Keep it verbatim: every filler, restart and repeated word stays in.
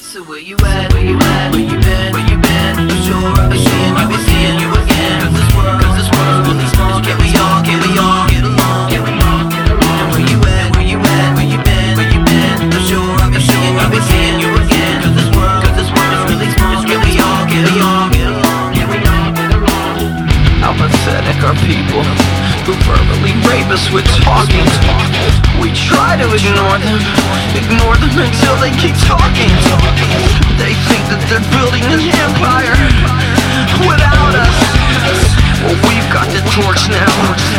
So where you at? Where you at? Where you been? Where you been? For sure I'll be seeing you, be seeing you again. Cause this world, cause this world's really small. Can we all, can we all get along? Can we all get along? And where you at? Where you at? Where you been? Where you been? For sure I'll be seeing you, be seeing you again. Cause this world, cause this world is really small. Can we all get along? Get along? Can we all get along? How pathetic are people who verbally rape us with talking. We try to ignore them, ignore them until they keep talking. They think that they're building an empire without us. Well, we've got the torch now.